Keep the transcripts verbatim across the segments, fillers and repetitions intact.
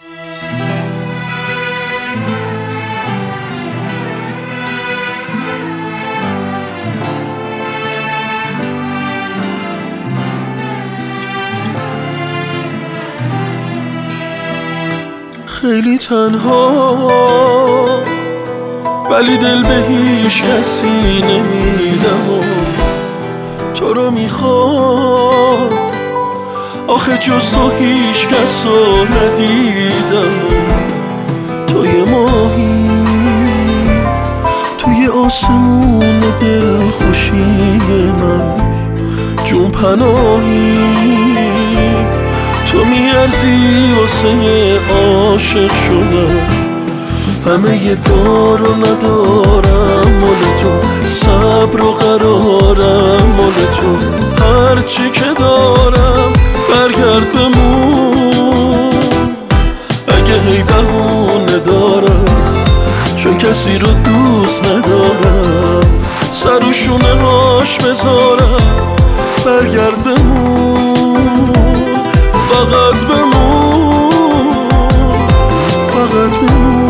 خیلی تنها ولی دل به هیچ کسی نمیدم و تو رو میخوام، آخه جز تو هیچ کس رو ندیدم. توی ماهی توی آسمون دل خوشی من، جون پناهی تو میارزی واسه عاشق شدن. همه ی دار و ندارم مال تو، صبر و قرارم مال تو، هرچی که دارم برگرد بمون. اگه هی بهونه دارم چون کسی رو دوست ندارم، سر و شونه هاش بذارم برگرد بمون. فقط بمون، فقط بمون.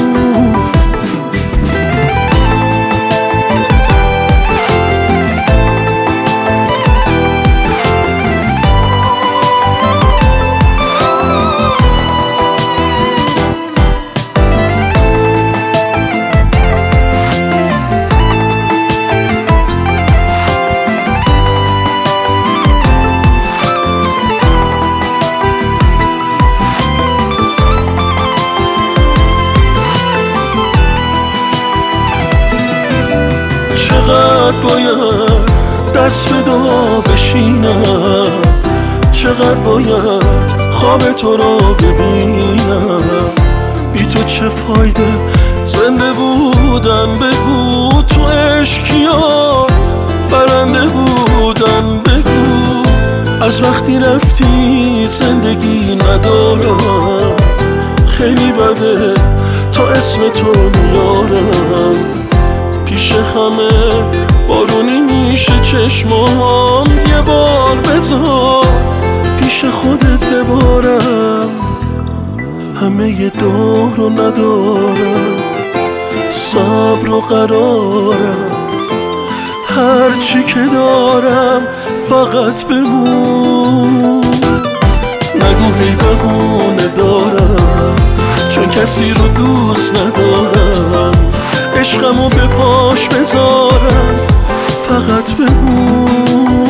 چقدر باید دست به دعا بشینم، چقدر باید خواب تو رو ببینم. بی تو چه فایده زنده بودن؟ بگو تو عشقیا برنده بودن. بگو از وقتی رفتی زندگی ندارم، خیلی بده تا اسم تو میارم. پیش همه بارونی میشه چشمام، یه بار بذار پیش خودت ببارم. همه ی دار رو ندارم، صبر و قرارم، هرچی که دارم فقط بمون. نگو هی بهونه دارم چون کسی رو دوست ندارم، عشقمو به پاش بذارم فقط بمون.